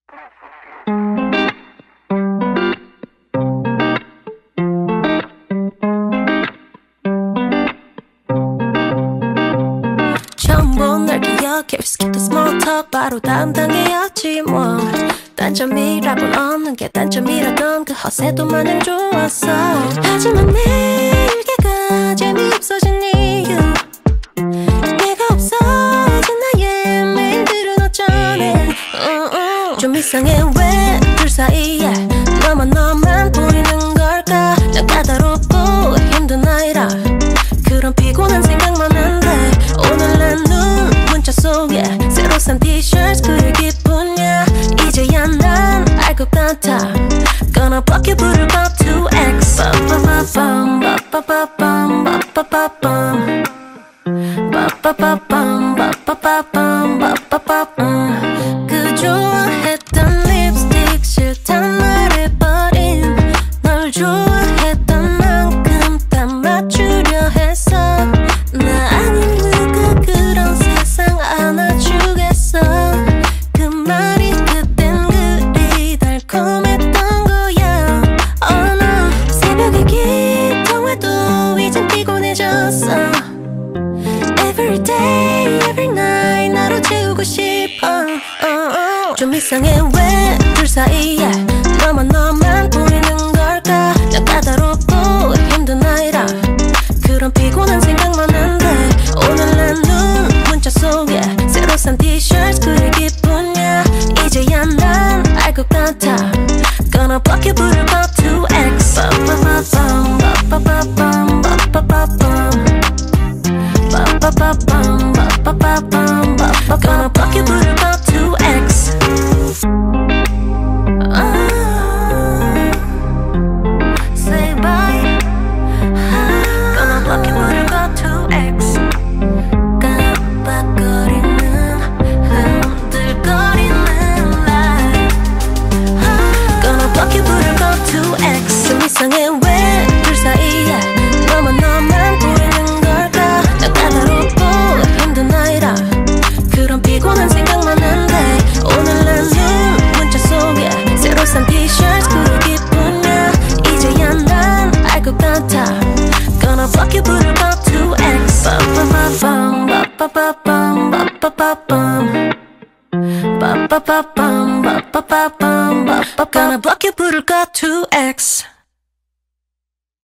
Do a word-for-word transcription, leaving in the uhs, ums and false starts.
처음 본 널 기억해. Skip the small talk. 바로 다음 단계였지 뭐. 단점이라곤 없는 게 단점이라던 그 허세도 마냥 좋았어. 하지만 내일개가 재미없어진 이유, 내가 없어진 나의 메인들은 어쩌네. uh, uh. 좀 이상해. 왜 둘 사이에 너만 너만 보이는 걸까? 난 까다롭고 힘든 아이라 그런 피곤한 생각만 한데 오늘 난 눈 문자 속에 새로 산 티셔츠 그릴 기분이야. 이제야 난 알 것 같아. Gonna block you 부를까 투 엑스. 빠빠빠밤 빠빠빠밤 빠빠빠밤 빠빠빠밤 빠빠빠밤 빠빠빠밤. 그 좋아했던 립스틱 싫단 말해버린 널 좋아했던 만큼 다 맞추려 했어. 나 아닌 누가 그런 세상 안아주겠어. 그 말이 그땐 그리 달콤했던 거야. Oh no. 새벽에 기통해도 이젠 피곤해졌어. Every day, every night 나로 채우고 싶어. uh, uh. 좀 이상해. 왜 둘 사이에 너만 너만 보이는 걸까? 난 까다롭고 힘든 아이라 그런 피곤한 생각만 한데 오늘 난 눈 문자 속에 새로 산 티셔츠 그릴 기분이야. 이제야 난 알 것 같아. Gonna block you 부를까 투 엑스. 빠빠빠밤 빠빠빠밤 빠빠빠밤 빠빠빠밤 빠빠빠밤 빠빠빠밤. Gonna block you 부를까 투 엑스. Say bye. Gonna block you 부를까 투 엑스. 깜빡거리는 흔들거리는 light. Gonna block you 부를까 투 엑스. 좀 이상해. 왜 둘 사이에 너만 너만 보이는 걸까? 난 까다롭고 힘든 아이라 그런 피곤한 생각만 한데 오늘 난 눈 문자 속에 새로 산 티셔츠 그릴 기분이야. 이제야 난 알 것 같아. Gonna block you 부를까 투 엑스. 빠빠빠밤 빠빠빠밤 빠빠빠밤 빠빠빠밤 빠빠빠밤 빠빠빠밤. Gonna block you 부를까 투 엑스.